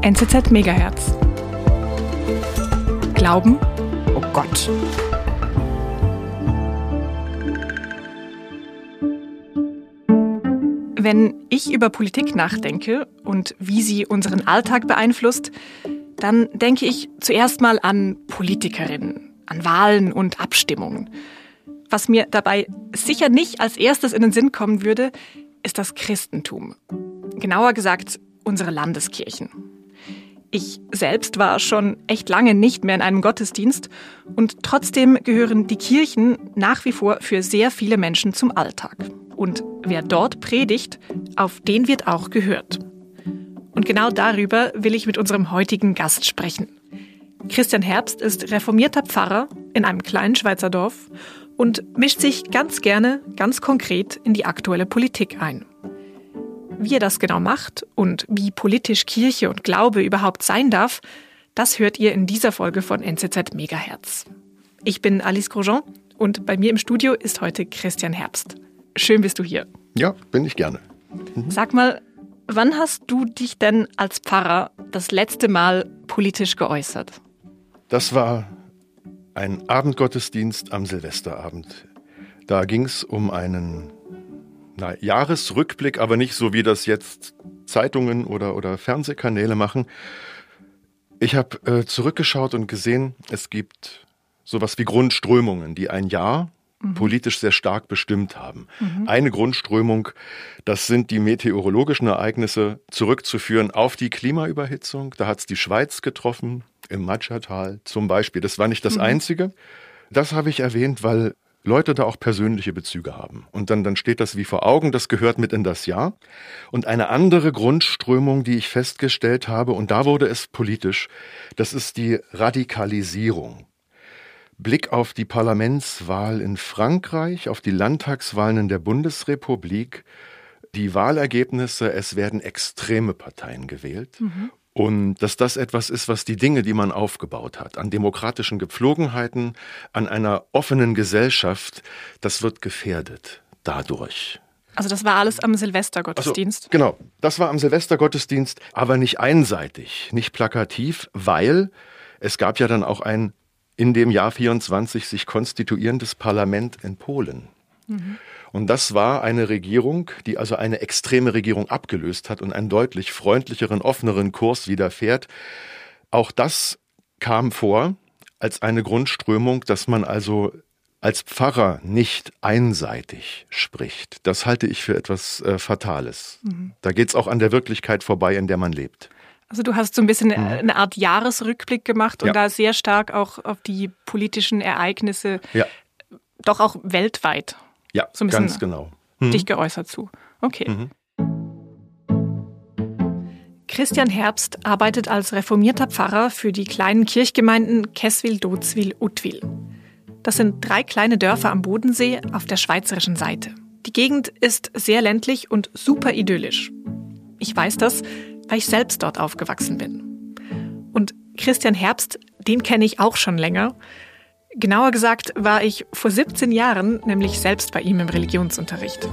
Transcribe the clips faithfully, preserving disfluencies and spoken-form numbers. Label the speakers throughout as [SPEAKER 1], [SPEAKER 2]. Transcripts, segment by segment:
[SPEAKER 1] N Z Z Megahertz. Glauben, oh Gott. Wenn ich über Politik nachdenke und wie sie unseren Alltag beeinflusst, dann denke ich zuerst mal an Politikerinnen, an Wahlen und Abstimmungen. Was mir dabei sicher nicht als erstes in den Sinn kommen würde, ist das Christentum. Genauer gesagt, unsere Landeskirchen. Ich selbst war schon echt lange nicht mehr in einem Gottesdienst und trotzdem gehören die Kirchen nach wie vor für sehr viele Menschen zum Alltag. Und wer dort predigt, auf den wird auch gehört. Und genau darüber will ich mit unserem heutigen Gast sprechen. Christian Herbst ist reformierter Pfarrer in einem kleinen Schweizer Dorf und mischt sich ganz gerne, ganz konkret in die aktuelle Politik ein. Wie er das genau macht und wie politisch Kirche und Glaube überhaupt sein darf, das hört ihr in dieser Folge von N Z Z Megahertz. Ich bin Alice Grosjean und bei mir im Studio ist heute Christian Herbst. Schön bist du hier.
[SPEAKER 2] Ja, bin ich gerne.
[SPEAKER 1] Mhm. Sag mal, wann hast du dich denn als Pfarrer das letzte Mal politisch geäußert?
[SPEAKER 2] Das war ein Abendgottesdienst am Silvesterabend. Da ging es um einen na, Jahresrückblick, aber nicht so, wie das jetzt Zeitungen oder, oder Fernsehkanäle machen. Ich habe äh, zurückgeschaut und gesehen, es gibt sowas wie Grundströmungen, die ein Jahr mhm. politisch sehr stark bestimmt haben. Mhm. Eine Grundströmung, das sind die meteorologischen Ereignisse zurückzuführen auf die Klimaüberhitzung. Da hat es die Schweiz getroffen, im Matschertal zum Beispiel. Das war nicht das mhm. Einzige. Das habe ich erwähnt, weil Leute da auch persönliche Bezüge haben. Und dann, dann steht das wie vor Augen, das gehört mit in das Jahr. Und eine andere Grundströmung, die ich festgestellt habe, und da wurde es politisch, das ist die Radikalisierung. Blick auf die Parlamentswahl in Frankreich, auf die Landtagswahlen in der Bundesrepublik, die Wahlergebnisse, es werden extreme Parteien gewählt. Mhm. Und dass das etwas ist, was die Dinge, die man aufgebaut hat, an demokratischen Gepflogenheiten, an einer offenen Gesellschaft, das wird gefährdet dadurch.
[SPEAKER 1] Also das war alles am Silvestergottesdienst?
[SPEAKER 2] Also, genau, das war am Silvestergottesdienst, aber nicht einseitig, nicht plakativ, weil es gab ja dann auch ein in dem Jahr vierundzwanzig sich konstituierendes Parlament in Polen. Mhm. Und das war eine Regierung, die also eine extreme Regierung abgelöst hat und einen deutlich freundlicheren, offeneren Kurs wieder fährt. Auch das kam vor als eine Grundströmung, dass man also als Pfarrer nicht einseitig spricht. Das halte ich für etwas äh, Fatales. Mhm. Da geht es auch an der Wirklichkeit vorbei, in der man lebt.
[SPEAKER 1] Also du hast so ein bisschen mhm. eine Art Jahresrückblick gemacht und
[SPEAKER 2] ja.
[SPEAKER 1] da sehr stark auch auf die politischen Ereignisse,
[SPEAKER 2] ja.
[SPEAKER 1] doch auch weltweit.
[SPEAKER 2] Ja,
[SPEAKER 1] so ein bisschen
[SPEAKER 2] ganz genau.
[SPEAKER 1] Mhm. Dich geäußert zu. Okay. Mhm. Christian Herbst arbeitet als reformierter Pfarrer für die kleinen Kirchgemeinden Kesswil, Dozwil, Utwil. Das sind drei kleine Dörfer am Bodensee auf der schweizerischen Seite. Die Gegend ist sehr ländlich und super idyllisch. Ich weiß das, weil ich selbst dort aufgewachsen bin. Und Christian Herbst, den kenne ich auch schon länger. Genauer gesagt war ich vor siebzehn Jahren nämlich selbst bei ihm im Religionsunterricht.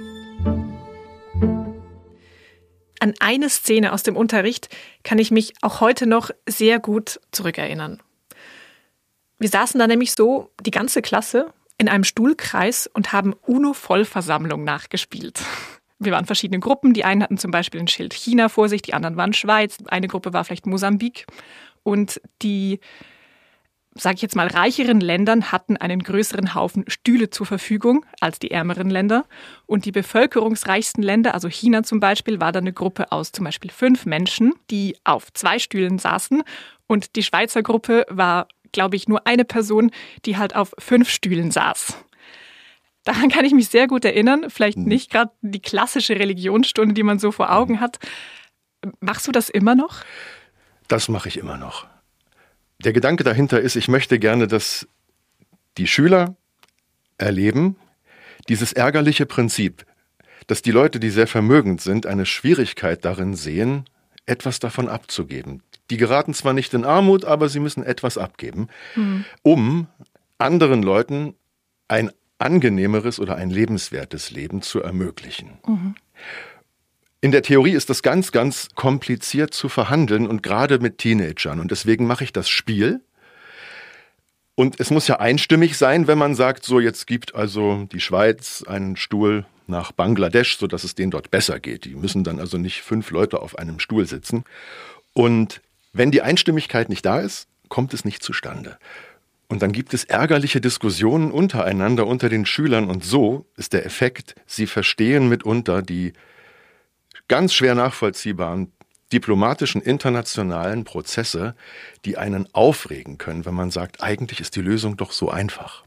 [SPEAKER 1] An eine Szene aus dem Unterricht kann ich mich auch heute noch sehr gut zurückerinnern. Wir saßen da nämlich so, die ganze Klasse, in einem Stuhlkreis und haben UNO-Vollversammlung nachgespielt. Wir waren verschiedene Gruppen. Die einen hatten zum Beispiel ein Schild China vor sich, die anderen waren Schweiz, eine Gruppe war vielleicht Mosambik. Und die, sage ich jetzt mal, reicheren Ländern hatten einen größeren Haufen Stühle zur Verfügung als die ärmeren Länder. Und die bevölkerungsreichsten Länder, also China zum Beispiel, war dann eine Gruppe aus zum Beispiel fünf Menschen, die auf zwei Stühlen saßen. Und die Schweizer Gruppe war, glaube ich, nur eine Person, die halt auf fünf Stühlen saß. Daran kann ich mich sehr gut erinnern. Vielleicht nicht gerade die klassische Religionsstunde, die man so vor Augen hat. Machst du das immer noch?
[SPEAKER 2] Das mache ich immer noch. Der Gedanke dahinter ist, ich möchte gerne, dass die Schüler erleben, dieses ärgerliche Prinzip, dass die Leute, die sehr vermögend sind, eine Schwierigkeit darin sehen, etwas davon abzugeben. Die geraten zwar nicht in Armut, aber sie müssen etwas abgeben, mhm. um anderen Leuten ein angenehmeres oder ein lebenswertes Leben zu ermöglichen. Mhm. In der Theorie ist das ganz, ganz kompliziert zu verhandeln und gerade mit Teenagern. Und deswegen mache ich das Spiel. Und es muss ja einstimmig sein, wenn man sagt, so jetzt gibt also die Schweiz einen Stuhl nach Bangladesch, sodass es denen dort besser geht. Die müssen dann also nicht fünf Leute auf einem Stuhl sitzen. Und wenn die Einstimmigkeit nicht da ist, kommt es nicht zustande. Und dann gibt es ärgerliche Diskussionen untereinander, unter den Schülern. Und so ist der Effekt, sie verstehen mitunter die ganz schwer nachvollziehbaren diplomatischen internationalen Prozesse, die einen aufregen können, wenn man sagt, eigentlich ist die Lösung doch so einfach.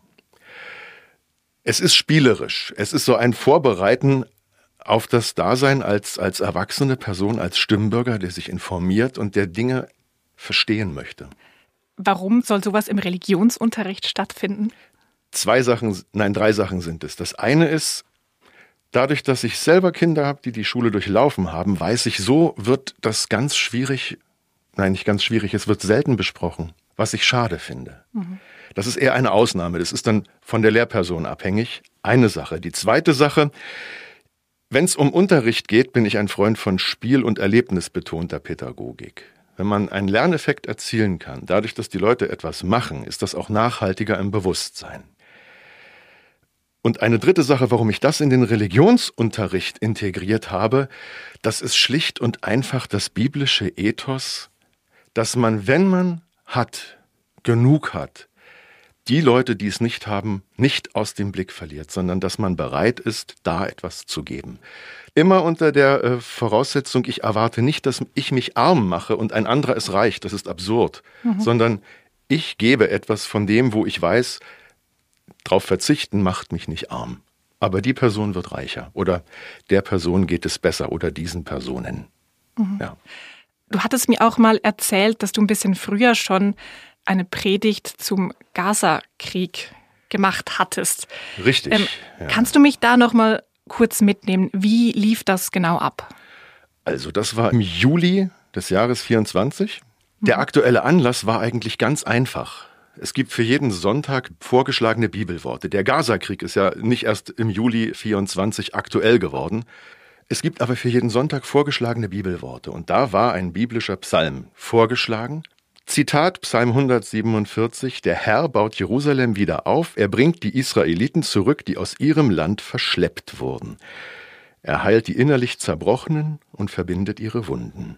[SPEAKER 2] Es ist spielerisch. Es ist so ein Vorbereiten auf das Dasein als, als erwachsene Person, als Stimmbürger, der sich informiert und der Dinge verstehen möchte.
[SPEAKER 1] Warum soll sowas im Religionsunterricht stattfinden?
[SPEAKER 2] Zwei Sachen, nein, drei Sachen sind es. Das eine ist, dadurch, dass ich selber Kinder habe, die die Schule durchlaufen haben, weiß ich, so wird das ganz schwierig, nein, nicht ganz schwierig, es wird selten besprochen, was ich schade finde. Mhm. Das ist eher eine Ausnahme, das ist dann von der Lehrperson abhängig. Eine Sache. Die zweite Sache, wenn es um Unterricht geht, bin ich ein Freund von Spiel- und erlebnisbetonter Pädagogik. Wenn man einen Lerneffekt erzielen kann, dadurch, dass die Leute etwas machen, ist das auch nachhaltiger im Bewusstsein. Und eine dritte Sache, warum ich das in den Religionsunterricht integriert habe, das ist schlicht und einfach das biblische Ethos, dass man, wenn man hat, genug hat, die Leute, die es nicht haben, nicht aus dem Blick verliert, sondern dass man bereit ist, da etwas zu geben. Immer unter der äh, Voraussetzung, ich erwarte nicht, dass ich mich arm mache und ein anderer es reicht, das ist absurd, mhm. sondern ich gebe etwas von dem, wo ich weiß, darauf verzichten macht mich nicht arm. Aber die Person wird reicher oder der Person geht es besser oder diesen Personen.
[SPEAKER 1] Mhm.
[SPEAKER 2] Ja.
[SPEAKER 1] Du hattest mir auch mal erzählt, dass du ein bisschen früher schon eine Predigt zum Gaza-Krieg gemacht hattest.
[SPEAKER 2] Richtig.
[SPEAKER 1] Ähm,
[SPEAKER 2] ja.
[SPEAKER 1] Kannst du mich da noch mal kurz mitnehmen? Wie lief das genau ab?
[SPEAKER 2] Also das war im Juli des Jahres vierundzwanzig. Der aktuelle Anlass war eigentlich ganz einfach. Es gibt für jeden Sonntag vorgeschlagene Bibelworte. Der Gaza-Krieg ist ja nicht erst im Juli vierundzwanzig aktuell geworden. Es gibt aber für jeden Sonntag vorgeschlagene Bibelworte. Und da war ein biblischer Psalm vorgeschlagen. Zitat Psalm hundertsiebenundvierzig, der Herr baut Jerusalem wieder auf, er bringt die Israeliten zurück, die aus ihrem Land verschleppt wurden. Er heilt die innerlich Zerbrochenen und verbindet ihre Wunden.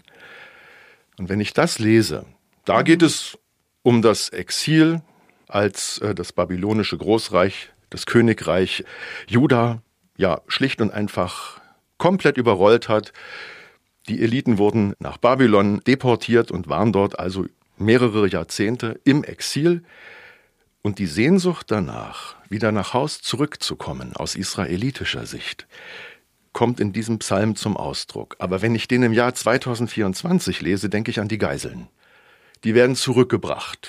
[SPEAKER 2] Und wenn ich das lese, da geht es um das Exil, als äh, das babylonische Großreich, das Königreich Juda, ja, schlicht und einfach komplett überrollt hat. Die Eliten wurden nach Babylon deportiert und waren dort also mehrere Jahrzehnte im Exil. Und die Sehnsucht danach, wieder nach Haus zurückzukommen, aus israelitischer Sicht, kommt in diesem Psalm zum Ausdruck. Aber wenn ich den im Jahr zweitausendvierundzwanzig lese, denke ich an die Geiseln. Die werden zurückgebracht.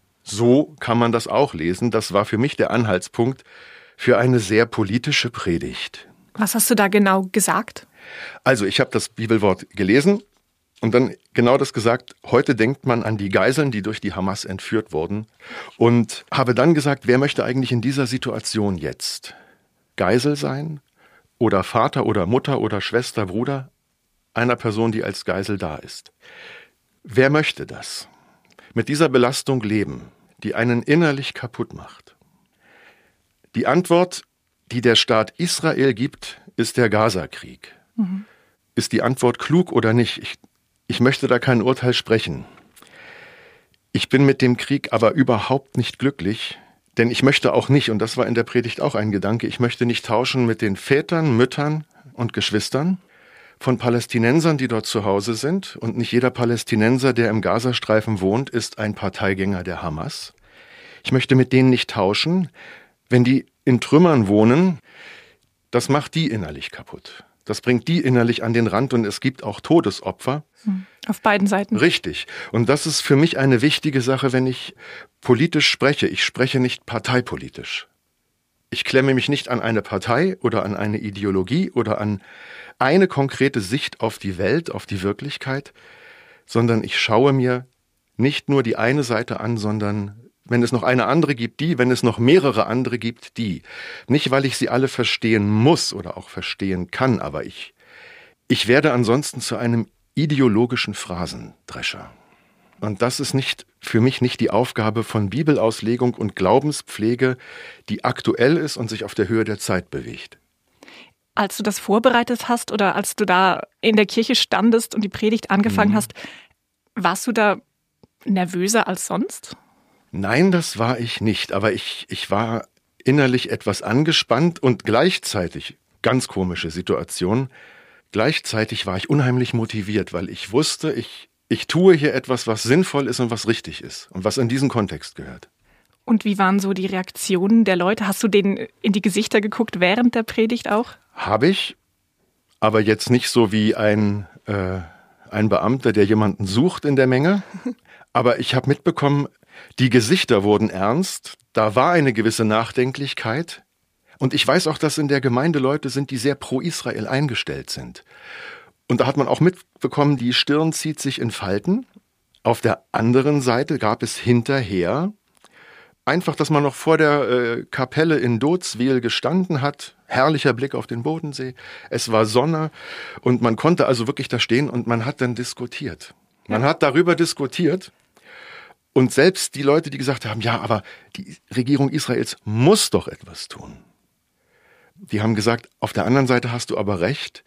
[SPEAKER 2] So kann man das auch lesen. Das war für mich der Anhaltspunkt für eine sehr politische Predigt.
[SPEAKER 1] Was hast du da genau gesagt?
[SPEAKER 2] Also ich habe das Bibelwort gelesen und dann genau das gesagt, heute denkt man an die Geiseln, die durch die Hamas entführt wurden und habe dann gesagt, wer möchte eigentlich in dieser Situation jetzt Geisel sein oder Vater oder Mutter oder Schwester, Bruder einer Person, die als Geisel da ist? Wer möchte das? Mit dieser Belastung leben, die einen innerlich kaputt macht. Die Antwort, die der Staat Israel gibt, ist der Gaza-Krieg. Mhm. Ist die Antwort klug oder nicht? Ich, ich möchte da kein Urteil sprechen. Ich bin mit dem Krieg aber überhaupt nicht glücklich, denn ich möchte auch nicht, und das war in der Predigt auch ein Gedanke, ich möchte nicht tauschen mit den Vätern, Müttern und Geschwistern von Palästinensern, die dort zu Hause sind. Und nicht jeder Palästinenser, der im Gazastreifen wohnt, ist ein Parteigänger der Hamas. Ich möchte mit denen nicht tauschen. Wenn die in Trümmern wohnen, das macht die innerlich kaputt. Das bringt die innerlich an den Rand und es gibt auch Todesopfer.
[SPEAKER 1] Auf beiden Seiten.
[SPEAKER 2] Richtig. Und das ist für mich eine wichtige Sache, wenn ich politisch spreche. Ich spreche nicht parteipolitisch. Ich klemme mich nicht an eine Partei oder an eine Ideologie oder an eine konkrete Sicht auf die Welt, auf die Wirklichkeit, sondern ich schaue mir nicht nur die eine Seite an, sondern wenn es noch eine andere gibt, die, wenn es noch mehrere andere gibt, die. Nicht, weil ich sie alle verstehen muss oder auch verstehen kann, aber ich, Ich werde ansonsten zu einem ideologischen Phrasendrescher. Und das ist nicht für mich nicht die Aufgabe von Bibelauslegung und Glaubenspflege, die aktuell ist und sich auf der Höhe der Zeit bewegt.
[SPEAKER 1] Als du das vorbereitet hast oder als du da in der Kirche standest und die Predigt angefangen mhm. hast, warst du da nervöser als sonst?
[SPEAKER 2] Nein, das war ich nicht. Aber ich, ich war innerlich etwas angespannt und gleichzeitig, ganz komische Situation, gleichzeitig war ich unheimlich motiviert, weil ich wusste, ich, ich tue hier etwas, was sinnvoll ist und was richtig ist und was in diesen Kontext gehört.
[SPEAKER 1] Und wie waren so die Reaktionen der Leute? Hast du denen in die Gesichter geguckt während der Predigt auch?
[SPEAKER 2] Habe ich, aber jetzt nicht so wie ein, äh, ein Beamter, der jemanden sucht in der Menge. Aber ich habe mitbekommen, die Gesichter wurden ernst, da war eine gewisse Nachdenklichkeit. Und ich weiß auch, dass in der Gemeinde Leute sind, die sehr pro Israel eingestellt sind. Und da hat man auch mitbekommen, die Stirn zieht sich in Falten. Auf der anderen Seite gab es hinterher einfach, dass man noch vor der äh, Kapelle in Dotzwil gestanden hat. Herrlicher Blick auf den Bodensee. Es war Sonne und man konnte also wirklich da stehen und man hat dann diskutiert. Man ja. hat darüber diskutiert und selbst die Leute, die gesagt haben, ja, aber die Regierung Israels muss doch etwas tun. Die haben gesagt, auf der anderen Seite hast du aber recht.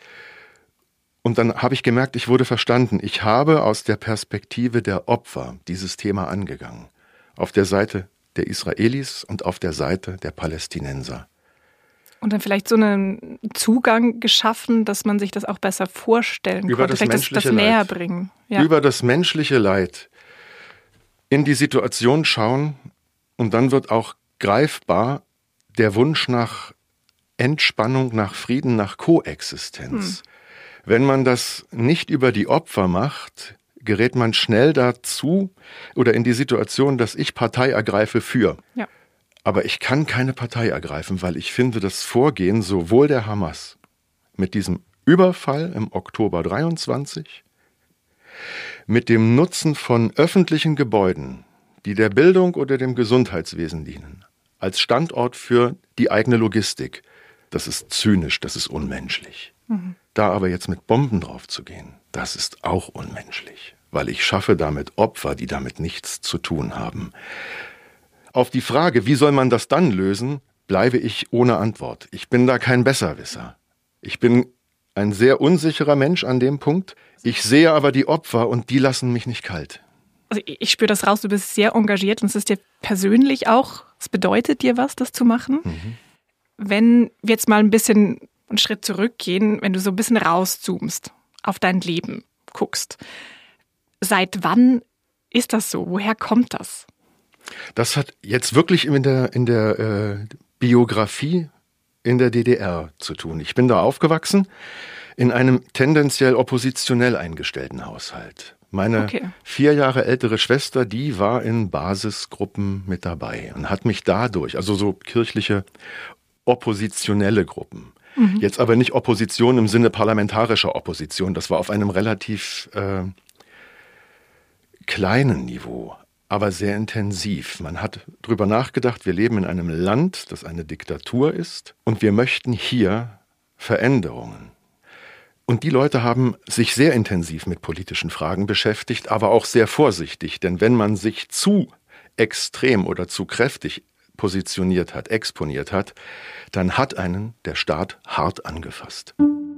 [SPEAKER 2] Und dann habe ich gemerkt, ich wurde verstanden. Ich habe aus der Perspektive der Opfer dieses Thema angegangen. Auf der Seite der Israelis und auf der Seite der Palästinenser.
[SPEAKER 1] Und dann vielleicht so einen Zugang geschaffen, dass man sich das auch besser vorstellen
[SPEAKER 2] Über
[SPEAKER 1] konnte.
[SPEAKER 2] Das
[SPEAKER 1] vielleicht
[SPEAKER 2] menschliche
[SPEAKER 1] das, das näher
[SPEAKER 2] Leid.
[SPEAKER 1] bringen. Ja.
[SPEAKER 2] Über das menschliche Leid in die Situation schauen und dann wird auch greifbar der Wunsch nach Entspannung, nach Frieden, nach Koexistenz. Hm. Wenn man das nicht über die Opfer macht, gerät man schnell dazu oder in die Situation, dass ich Partei ergreife für.
[SPEAKER 1] Ja.
[SPEAKER 2] Aber ich kann keine Partei ergreifen, weil ich finde, das Vorgehen sowohl der Hamas mit diesem Überfall im Oktober dreiundzwanzig, mit dem Nutzen von öffentlichen Gebäuden, die der Bildung oder dem Gesundheitswesen dienen, als Standort für die eigene Logistik, das ist zynisch, das ist unmenschlich. Mhm. Da aber jetzt mit Bomben drauf zu gehen, das ist auch unmenschlich, weil ich schaffe damit Opfer, die damit nichts zu tun haben. Auf die Frage, wie soll man das dann lösen, bleibe ich ohne Antwort. Ich bin da kein Besserwisser. Ich bin ein sehr unsicherer Mensch an dem Punkt. Ich sehe aber die Opfer und die lassen mich nicht kalt.
[SPEAKER 1] Also ich spüre das raus, du bist sehr engagiert und es ist dir persönlich auch, es bedeutet dir was, das zu machen. Mhm. Wenn wir jetzt mal ein bisschen einen Schritt zurückgehen, wenn du so ein bisschen rauszoomst, auf dein Leben guckst. Seit wann ist das so? Woher kommt das?
[SPEAKER 2] Das hat jetzt wirklich in der, in der äh, Biografie in der D D R zu tun. Ich bin da aufgewachsen in einem tendenziell oppositionell eingestellten Haushalt. Meine okay. vier Jahre ältere Schwester, die war in Basisgruppen mit dabei und hat mich dadurch, also so kirchliche oppositionelle Gruppen, mhm. jetzt aber nicht Opposition im Sinne parlamentarischer Opposition, das war auf einem relativ äh, kleinen Niveau, aber sehr intensiv. Man hat drüber nachgedacht, wir leben in einem Land, das eine Diktatur ist und wir möchten hier Veränderungen. Und die Leute haben sich sehr intensiv mit politischen Fragen beschäftigt, aber auch sehr vorsichtig. Denn wenn man sich zu extrem oder zu kräftig positioniert hat, exponiert hat, dann hat einen der Staat hart angefasst.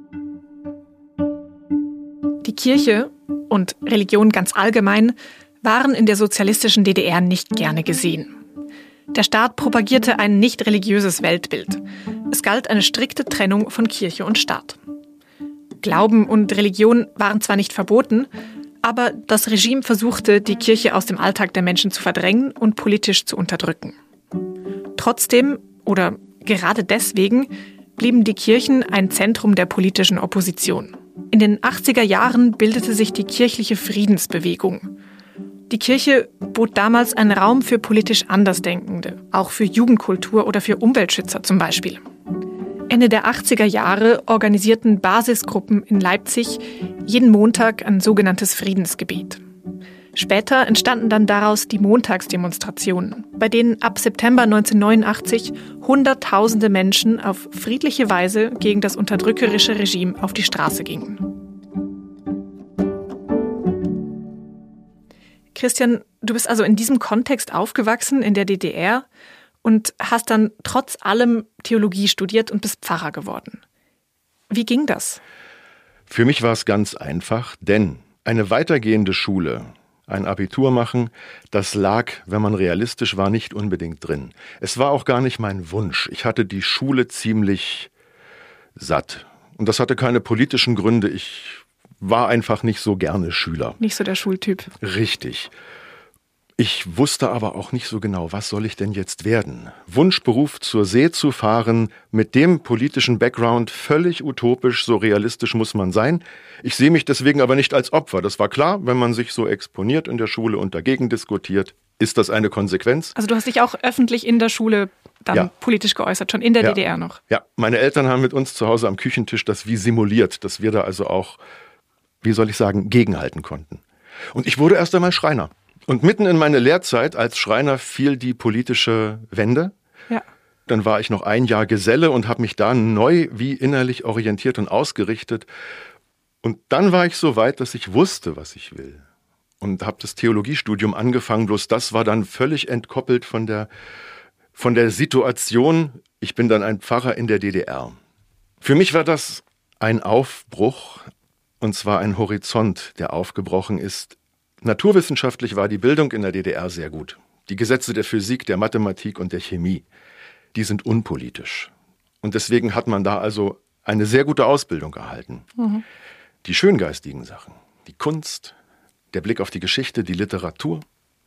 [SPEAKER 1] Die Kirche und Religion ganz allgemein waren in der sozialistischen D D R nicht gerne gesehen. Der Staat propagierte ein nicht religiöses Weltbild. Es galt eine strikte Trennung von Kirche und Staat. Glauben und Religion waren zwar nicht verboten, aber das Regime versuchte, die Kirche aus dem Alltag der Menschen zu verdrängen und politisch zu unterdrücken. Trotzdem, oder gerade deswegen, blieben die Kirchen ein Zentrum der politischen Opposition. In den achtziger Jahren bildete sich die kirchliche Friedensbewegung. Die Kirche bot damals einen Raum für politisch Andersdenkende, auch für Jugendkultur oder für Umweltschützer zum Beispiel. Ende der achtziger Jahre organisierten Basisgruppen in Leipzig jeden Montag ein sogenanntes Friedensgebet. Später entstanden dann daraus die Montagsdemonstrationen, bei denen ab September neunzehnhundertneunundachtzig Hunderttausende Menschen auf friedliche Weise gegen das unterdrückerische Regime auf die Straße gingen. Christian, du bist also in diesem Kontext aufgewachsen, in der D D R, und hast dann trotz allem Theologie studiert und bist Pfarrer geworden. Wie ging das?
[SPEAKER 2] Für mich war es ganz einfach, denn eine weitergehende Schule, ein Abitur machen, das lag, wenn man realistisch war, nicht unbedingt drin. Es war auch gar nicht mein Wunsch. Ich hatte die Schule ziemlich satt. Und das hatte keine politischen Gründe. Ich war einfach nicht so gerne Schüler.
[SPEAKER 1] Nicht so der Schultyp.
[SPEAKER 2] Richtig. Ich wusste aber auch nicht so genau, was soll ich denn jetzt werden? Wunschberuf, zur See zu fahren, mit dem politischen Background, völlig utopisch, so realistisch muss man sein. Ich sehe mich deswegen aber nicht als Opfer. Das war klar, wenn man sich so exponiert in der Schule und dagegen diskutiert, ist das eine Konsequenz.
[SPEAKER 1] Also du hast dich auch öffentlich in der Schule dann ja. politisch geäußert, schon in der
[SPEAKER 2] ja.
[SPEAKER 1] D D R noch.
[SPEAKER 2] Ja, meine Eltern haben mit uns zu Hause am Küchentisch das wie simuliert, dass wir da also auch, wie soll ich sagen, gegenhalten konnten. Und ich wurde erst einmal Schreiner. Und mitten in meine Lehrzeit als Schreiner fiel die politische Wende.
[SPEAKER 1] Ja.
[SPEAKER 2] Dann war ich noch ein Jahr Geselle und habe mich da neu wie innerlich orientiert und ausgerichtet. Und dann war ich so weit, dass ich wusste, was ich will. Und habe das Theologiestudium angefangen, bloß das war dann völlig entkoppelt von der, von der Situation. Ich bin dann ein Pfarrer in der D D R. Für mich war das ein Aufbruch, und zwar ein Horizont, der aufgebrochen ist. Naturwissenschaftlich war die Bildung in der D D R sehr gut. Die Gesetze der Physik, der Mathematik und der Chemie, die sind unpolitisch. Und deswegen hat man da also eine sehr gute Ausbildung erhalten. Mhm. Die schöngeistigen Sachen, die Kunst, der Blick auf die Geschichte, die Literatur,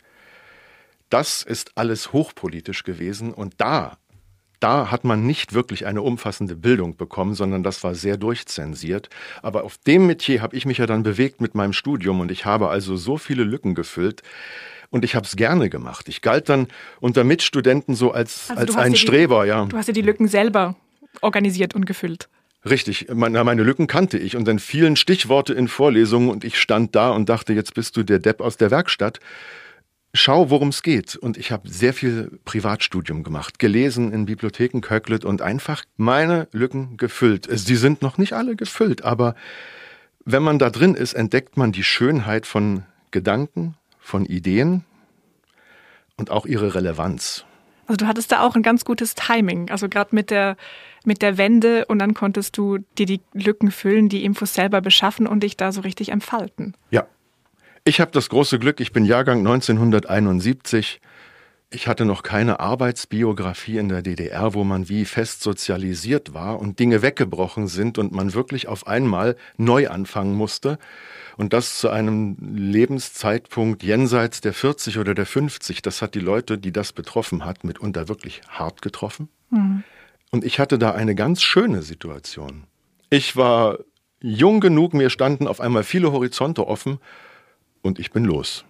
[SPEAKER 2] das ist alles hochpolitisch gewesen. Und da, da hat man nicht wirklich eine umfassende Bildung bekommen, sondern das war sehr durchzensiert. Aber auf dem Metier habe ich mich ja dann bewegt mit meinem Studium und ich habe also so viele Lücken gefüllt und ich habe es gerne gemacht. Ich galt dann unter Mitstudenten so als,
[SPEAKER 1] also
[SPEAKER 2] als ein Streber.
[SPEAKER 1] Die,
[SPEAKER 2] ja.
[SPEAKER 1] Du hast ja die Lücken selber organisiert und gefüllt.
[SPEAKER 2] Richtig, meine, meine Lücken kannte ich und dann fielen Stichworte in Vorlesungen und ich stand da und dachte, jetzt bist du der Depp aus der Werkstatt. Schau, worum es geht. Und ich habe sehr viel Privatstudium gemacht, gelesen in Bibliotheken Köcklet und einfach meine Lücken gefüllt. Sie sind noch nicht alle gefüllt, aber wenn man da drin ist, entdeckt man die Schönheit von Gedanken, von Ideen und auch ihre Relevanz.
[SPEAKER 1] Also du hattest da auch ein ganz gutes Timing, also gerade mit der, mit der Wende und dann konntest du dir die Lücken füllen, die Infos selber beschaffen und dich da so richtig entfalten.
[SPEAKER 2] Ja. Ich habe das große Glück, ich bin Jahrgang neunzehnhunderteinundsiebzig. Ich hatte noch keine Arbeitsbiografie in der D D R, wo man wie fest sozialisiert war und Dinge weggebrochen sind und man wirklich auf einmal neu anfangen musste. Und das zu einem Lebenszeitpunkt jenseits der vierzig oder der fünfzig. Das hat die Leute, die das betroffen hat, mitunter wirklich hart getroffen. Mhm. Und ich hatte da eine ganz schöne Situation. Ich war jung genug, mir standen auf einmal viele Horizonte offen. Und ich bin los.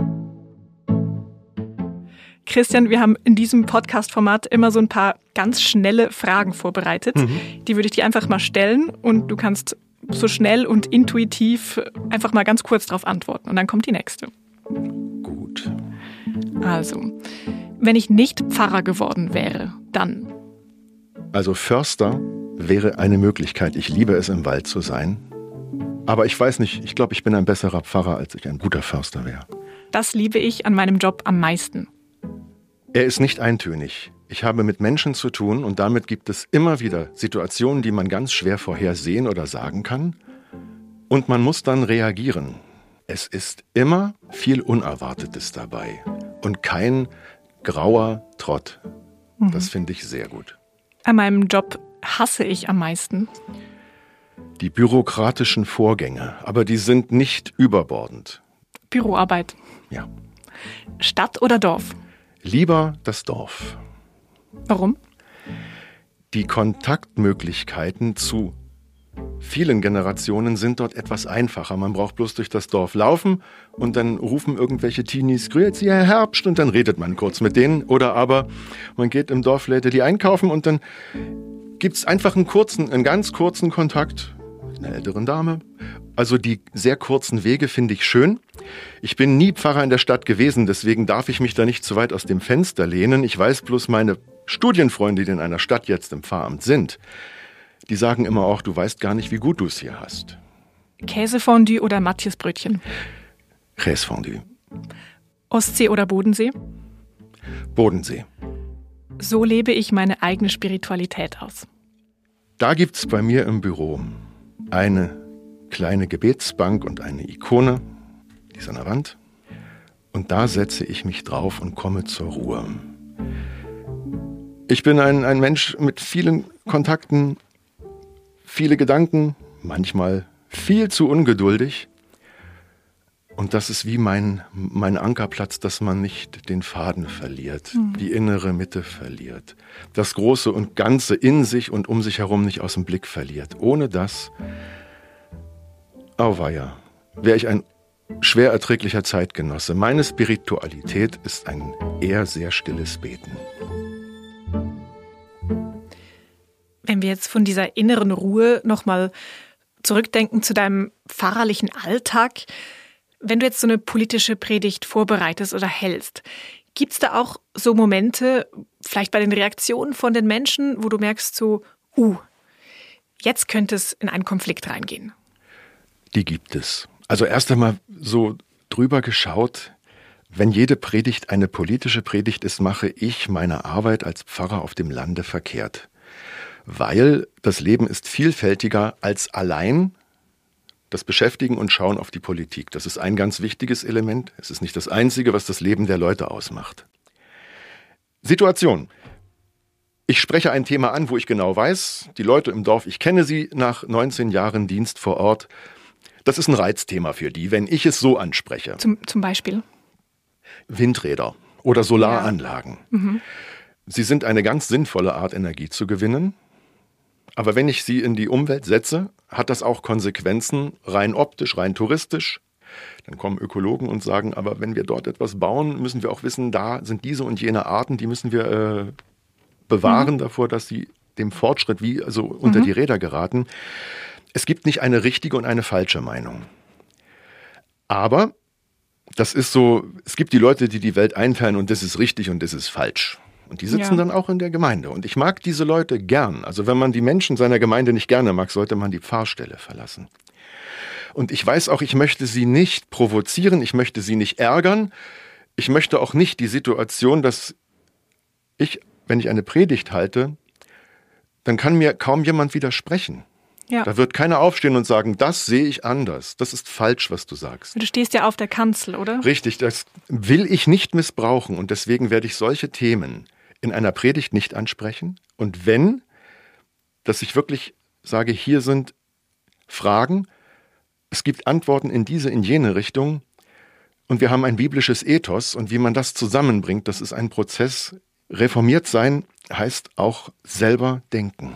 [SPEAKER 1] Christian, wir haben in diesem Podcast-Format immer so ein paar ganz schnelle Fragen vorbereitet. Mhm. Die würde ich dir einfach mal stellen und du kannst so schnell und intuitiv einfach mal ganz kurz darauf antworten. Und dann kommt die nächste.
[SPEAKER 2] Gut.
[SPEAKER 1] Also, wenn ich nicht Pfarrer geworden wäre, dann?
[SPEAKER 2] Also Förster wäre eine Möglichkeit. Ich liebe es, im Wald zu sein. Aber ich weiß nicht, ich glaube, ich bin ein besserer Pfarrer, als ich ein guter Förster wäre.
[SPEAKER 1] Das liebe ich an meinem Job am meisten.
[SPEAKER 2] Er ist nicht eintönig. Ich habe mit Menschen zu tun und damit gibt es immer wieder Situationen, die man ganz schwer vorhersehen oder sagen kann. Und man muss dann reagieren. Es ist immer viel Unerwartetes dabei und kein grauer Trott. Mhm. Das finde ich sehr gut.
[SPEAKER 1] An meinem Job hasse ich am meisten
[SPEAKER 2] die bürokratischen Vorgänge, aber die sind nicht überbordend.
[SPEAKER 1] Büroarbeit.
[SPEAKER 2] Ja.
[SPEAKER 1] Stadt oder Dorf?
[SPEAKER 2] Lieber das Dorf.
[SPEAKER 1] Warum?
[SPEAKER 2] Die Kontaktmöglichkeiten zu vielen Generationen sind dort etwas einfacher. Man braucht bloß durch das Dorf laufen und dann rufen irgendwelche Teenies, grüezi Herr Herbst, und dann redet man kurz mit denen. Oder aber man geht im Dorflädeli einkaufen und dann gibt es einfach einen kurzen, einen ganz kurzen Kontakt mit einer älteren Dame. Also die sehr kurzen Wege finde ich schön. Ich bin nie Pfarrer in der Stadt gewesen, deswegen darf ich mich da nicht zu weit aus dem Fenster lehnen. Ich weiß bloß, meine Studienfreunde, die in einer Stadt jetzt im Pfarramt sind, die sagen immer auch, du weißt gar nicht, wie gut du es hier hast.
[SPEAKER 1] Käsefondue oder Matjesbrötchen?
[SPEAKER 2] Käsefondue.
[SPEAKER 1] Ostsee oder Bodensee?
[SPEAKER 2] Bodensee.
[SPEAKER 1] So lebe ich meine eigene Spiritualität aus.
[SPEAKER 2] Da gibt's bei mir im Büro eine kleine Gebetsbank und eine Ikone, die ist an der Wand. Und da setze ich mich drauf und komme zur Ruhe. Ich bin ein, ein Mensch mit vielen Kontakten, viele Gedanken, manchmal viel zu ungeduldig. Und das ist wie mein, mein Ankerplatz, dass man nicht den Faden verliert, mhm. die innere Mitte verliert, das Große und Ganze in sich und um sich herum nicht aus dem Blick verliert. Ohne das, auweia, wäre ich ein schwer erträglicher Zeitgenosse. Meine Spiritualität ist ein eher sehr stilles Beten.
[SPEAKER 1] Wenn wir jetzt von dieser inneren Ruhe nochmal zurückdenken zu deinem pfarrerlichen Alltag, wenn du jetzt so eine politische Predigt vorbereitest oder hältst, gibt es da auch so Momente, vielleicht bei den Reaktionen von den Menschen, wo du merkst so, uh, jetzt könnte es in einen Konflikt reingehen?
[SPEAKER 2] Die gibt es. Also erst einmal so drüber geschaut, wenn jede Predigt eine politische Predigt ist, mache ich meine Arbeit als Pfarrer auf dem Lande verkehrt. Weil das Leben ist vielfältiger als allein das Beschäftigen und Schauen auf die Politik. Das ist ein ganz wichtiges Element. Es ist nicht das Einzige, was das Leben der Leute ausmacht. Situation. Ich spreche ein Thema an, wo ich genau weiß, die Leute im Dorf, ich kenne sie nach neunzehn Jahren Dienst vor Ort. Das ist ein Reizthema für die, wenn ich es so anspreche.
[SPEAKER 1] Zum, zum Beispiel?
[SPEAKER 2] Windräder oder Solaranlagen.
[SPEAKER 1] Ja. Mhm.
[SPEAKER 2] Sie sind eine ganz sinnvolle Art, Energie zu gewinnen. Aber wenn ich sie in die Umwelt setze, hat das auch Konsequenzen, rein optisch, rein touristisch. Dann kommen Ökologen und sagen, aber wenn wir dort etwas bauen, müssen wir auch wissen, da sind diese und jene Arten, die müssen wir äh, bewahren mhm. davor, dass sie dem Fortschritt wie also unter mhm. die Räder geraten. Es gibt nicht eine richtige und eine falsche Meinung. Aber das ist so, es gibt die Leute, die die Welt einteilen und das ist richtig und das ist falsch. Und die sitzen ja. dann auch in der Gemeinde. Und ich mag diese Leute gern. Also wenn man die Menschen seiner Gemeinde nicht gerne mag, sollte man die Pfarrstelle verlassen. Und ich weiß auch, ich möchte sie nicht provozieren, ich möchte sie nicht ärgern. Ich möchte auch nicht die Situation, dass ich, wenn ich eine Predigt halte, dann kann mir kaum jemand widersprechen. Ja. Da wird keiner aufstehen und sagen, das sehe ich anders. Das ist falsch, was du sagst.
[SPEAKER 1] Du stehst ja auf der Kanzel, oder?
[SPEAKER 2] Richtig, das will ich nicht missbrauchen. Und deswegen werde ich solche Themen in einer Predigt nicht ansprechen. Und wenn, dass ich wirklich sage, hier sind Fragen, es gibt Antworten in diese, in jene Richtung. Und wir haben ein biblisches Ethos. Und wie man das zusammenbringt, das ist ein Prozess. Reformiert sein heißt auch selber denken.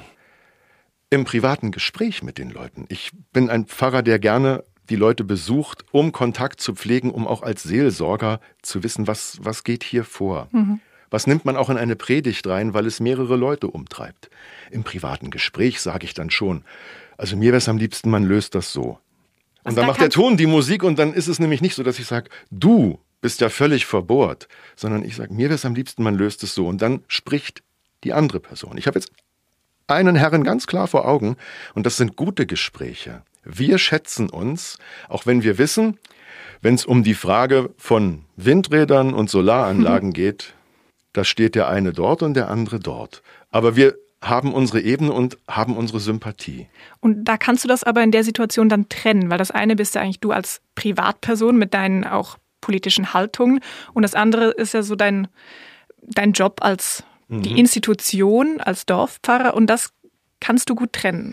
[SPEAKER 2] Im privaten Gespräch mit den Leuten. Ich bin ein Pfarrer, der gerne die Leute besucht, um Kontakt zu pflegen, um auch als Seelsorger zu wissen, was, was geht hier vor. Mhm. Was nimmt man auch in eine Predigt rein, weil es mehrere Leute umtreibt. Im privaten Gespräch sage ich dann schon, also mir wäre es am liebsten, man löst das so. Und also dann da macht der Ton die Musik und dann ist es nämlich nicht so, dass ich sage, du bist ja völlig verbohrt, sondern ich sage, mir wäre es am liebsten, man löst es so. Und dann spricht die andere Person. Ich habe jetzt einen Herren ganz klar vor Augen und das sind gute Gespräche. Wir schätzen uns, auch wenn wir wissen, wenn es um die Frage von Windrädern und Solaranlagen geht, da steht der eine dort und der andere dort. Aber wir haben unsere Ebene und haben unsere Sympathie.
[SPEAKER 1] Und da kannst du das aber in der Situation dann trennen, weil das eine bist ja eigentlich du als Privatperson mit deinen auch politischen Haltungen und das andere ist ja so dein, dein Job als die Institution als Dorfpfarrer und das kannst du gut trennen.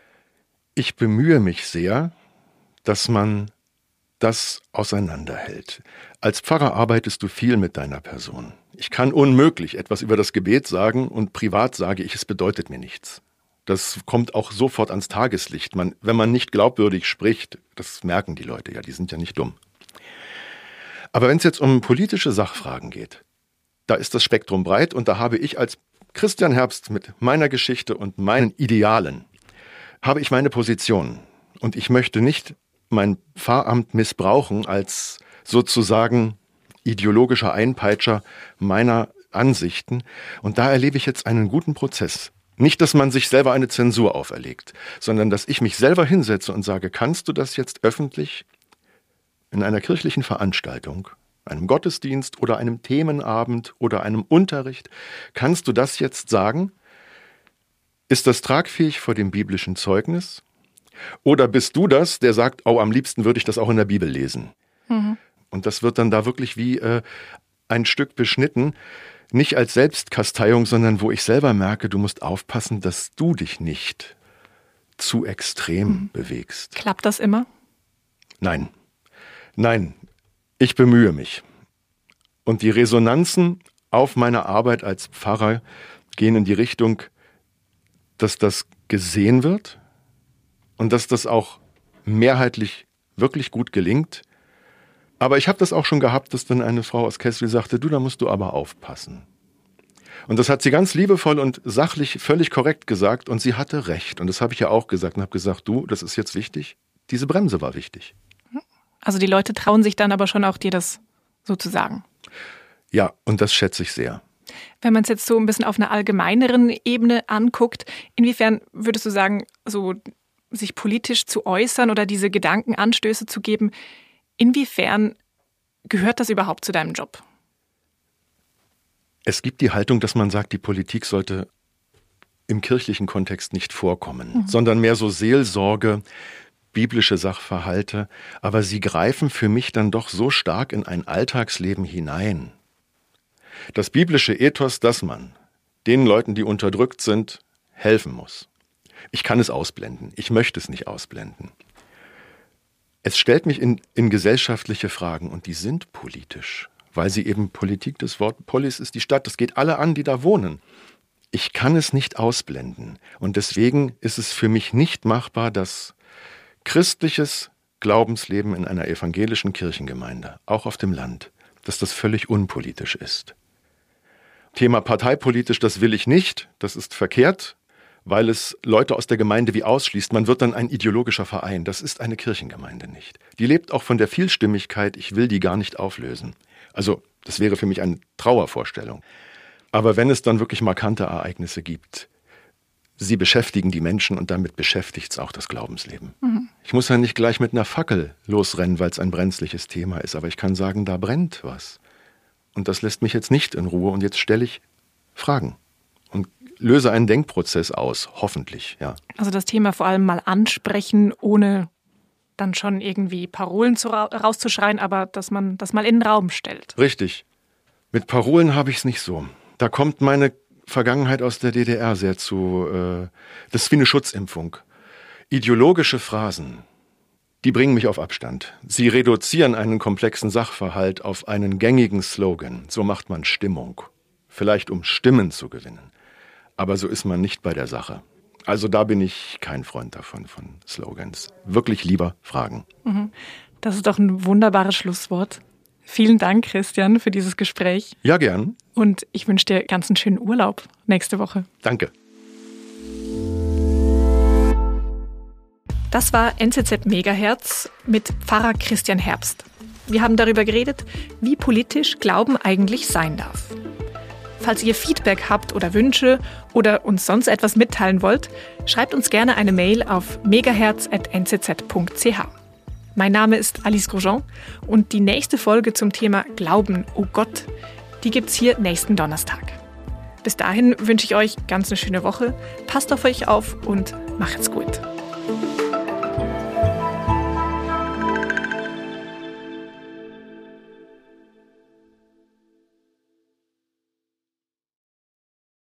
[SPEAKER 2] Ich bemühe mich sehr, dass man das auseinanderhält. Als Pfarrer arbeitest du viel mit deiner Person. Ich kann unmöglich etwas über das Gebet sagen und privat sage ich, es bedeutet mir nichts. Das kommt auch sofort ans Tageslicht. Man, wenn man nicht glaubwürdig spricht, das merken die Leute ja, die sind ja nicht dumm. Aber wenn es jetzt um politische Sachfragen geht, da ist das Spektrum breit und da habe ich als Christian Herbst mit meiner Geschichte und meinen Idealen, habe ich meine Position. Und ich möchte nicht mein Pfarramt missbrauchen als sozusagen ideologischer Einpeitscher meiner Ansichten. Und da erlebe ich jetzt einen guten Prozess. Nicht, dass man sich selber eine Zensur auferlegt, sondern dass ich mich selber hinsetze und sage, kannst du das jetzt öffentlich in einer kirchlichen Veranstaltung einem Gottesdienst oder einem Themenabend oder einem Unterricht. Kannst du das jetzt sagen? Ist das tragfähig vor dem biblischen Zeugnis? Oder bist du das, der sagt, oh, am liebsten würde ich das auch in der Bibel lesen? Mhm. Und das wird dann da wirklich wie äh, ein Stück beschnitten, nicht als Selbstkasteiung, sondern wo ich selber merke, du musst aufpassen, dass du dich nicht zu extrem mhm. bewegst.
[SPEAKER 1] Klappt das immer?
[SPEAKER 2] Nein. Nein, ich bemühe mich. Und die Resonanzen auf meine Arbeit als Pfarrer gehen in die Richtung, dass das gesehen wird und dass das auch mehrheitlich wirklich gut gelingt. Aber ich habe das auch schon gehabt, dass dann eine Frau aus Kessel sagte, du, da musst du aber aufpassen. Und das hat sie ganz liebevoll und sachlich völlig korrekt gesagt und sie hatte recht. Und das habe ich ja auch gesagt und habe gesagt, du, das ist jetzt wichtig. Diese Bremse war wichtig.
[SPEAKER 1] Also die Leute trauen sich dann aber schon auch, dir das so zu sagen.
[SPEAKER 2] Ja, und das schätze ich sehr.
[SPEAKER 1] Wenn man es jetzt so ein bisschen auf einer allgemeineren Ebene anguckt, inwiefern würdest du sagen, so sich politisch zu äußern oder diese Gedankenanstöße zu geben, inwiefern gehört das überhaupt zu deinem Job?
[SPEAKER 2] Es gibt die Haltung, dass man sagt, die Politik sollte im kirchlichen Kontext nicht vorkommen, mhm. sondern mehr so Seelsorge, biblische Sachverhalte, aber sie greifen für mich dann doch so stark in ein Alltagsleben hinein. Das biblische Ethos, dass man den Leuten, die unterdrückt sind, helfen muss. Ich kann es ausblenden, ich möchte es nicht ausblenden. Es stellt mich in, in gesellschaftliche Fragen und die sind politisch, weil sie eben Politik, das Wort Polis ist die Stadt, das geht alle an, die da wohnen. Ich kann es nicht ausblenden und deswegen ist es für mich nicht machbar, dass christliches Glaubensleben in einer evangelischen Kirchengemeinde, auch auf dem Land, dass das völlig unpolitisch ist. Thema parteipolitisch, das will ich nicht, das ist verkehrt, weil es Leute aus der Gemeinde wie ausschließt. Man wird dann ein ideologischer Verein, das ist eine Kirchengemeinde nicht. Die lebt auch von der Vielstimmigkeit, ich will die gar nicht auflösen. Also das wäre für mich eine Trauervorstellung. Aber wenn es dann wirklich markante Ereignisse gibt, sie beschäftigen die Menschen und damit beschäftigt es auch das Glaubensleben. Mhm. Ich muss ja nicht gleich mit einer Fackel losrennen, weil es ein brenzliches Thema ist, aber ich kann sagen, da brennt was. Und das lässt mich jetzt nicht in Ruhe und jetzt stelle ich Fragen und löse einen Denkprozess aus, hoffentlich, ja.
[SPEAKER 1] Also das Thema vor allem mal ansprechen, ohne dann schon irgendwie Parolen zu ra- rauszuschreien, aber dass man das mal in den Raum stellt.
[SPEAKER 2] Richtig. Mit Parolen habe ich es nicht so. Da kommt meine Vergangenheit aus der D D R sehr zu, äh, das ist wie eine Schutzimpfung. Ideologische Phrasen, die bringen mich auf Abstand. Sie reduzieren einen komplexen Sachverhalt auf einen gängigen Slogan. So macht man Stimmung. Vielleicht um Stimmen zu gewinnen. Aber so ist man nicht bei der Sache. Also da bin ich kein Freund davon, von Slogans. Wirklich lieber Fragen.
[SPEAKER 1] Das ist doch ein wunderbares Schlusswort. Vielen Dank, Christian, für dieses Gespräch.
[SPEAKER 2] Ja, gern.
[SPEAKER 1] Und ich wünsche dir ganz einen schönen Urlaub nächste Woche.
[SPEAKER 2] Danke.
[SPEAKER 1] Das war N Z Z Megahertz mit Pfarrer Christian Herbst. Wir haben darüber geredet, wie politisch Glauben eigentlich sein darf. Falls ihr Feedback habt oder Wünsche oder uns sonst etwas mitteilen wollt, schreibt uns gerne eine Mail auf megahertz at n z z punkt c h. Mein Name ist Alice Grosjean und die nächste Folge zum Thema Glauben, oh Gott, die gibt's hier nächsten Donnerstag. Bis dahin wünsche ich euch ganz eine schöne Woche, passt auf euch auf und macht's gut.